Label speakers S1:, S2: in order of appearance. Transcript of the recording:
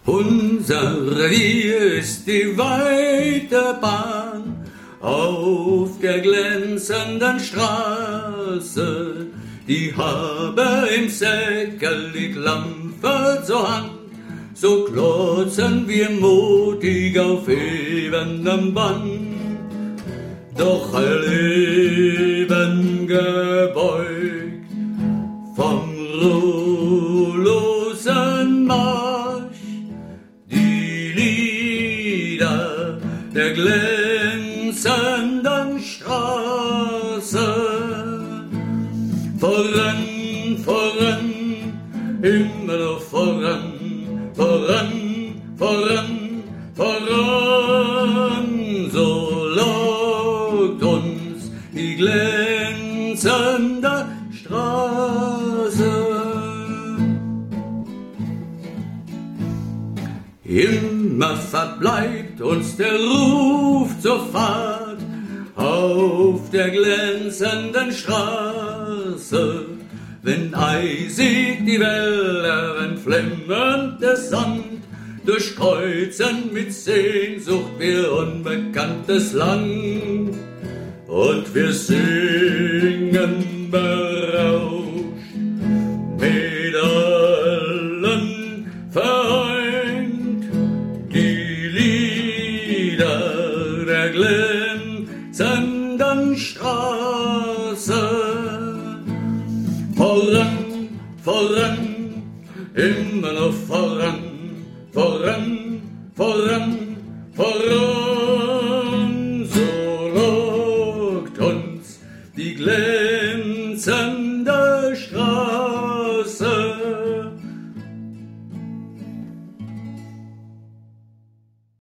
S1: Unser Revier ist die weite Bahn auf der glänzenden Straße. Die habe im Säckel die Klampe zur Hand, so klotzen wir mutig auf ebenem Band. Doch Leben gebeugt vom ruhelosen Marsch, die Lieder der glänzenden Straße. Voran, voran, immer noch voran, voran, voran, voran, so lockt uns die glänzende Straße. Immer verbleibt uns der Ruf zur Fahrt auf der glänzenden Straße, wenn eisig die Wälder in flammendes Sand durchkreuzen mit Sehnsucht wir unbekanntes Land. Und wir singen berauscht, mit allen vereint, die Lieder der glänzenden Straße. Voran, voran, immer noch voran, voran, voran, voran, so lockt uns die glänzende Straße.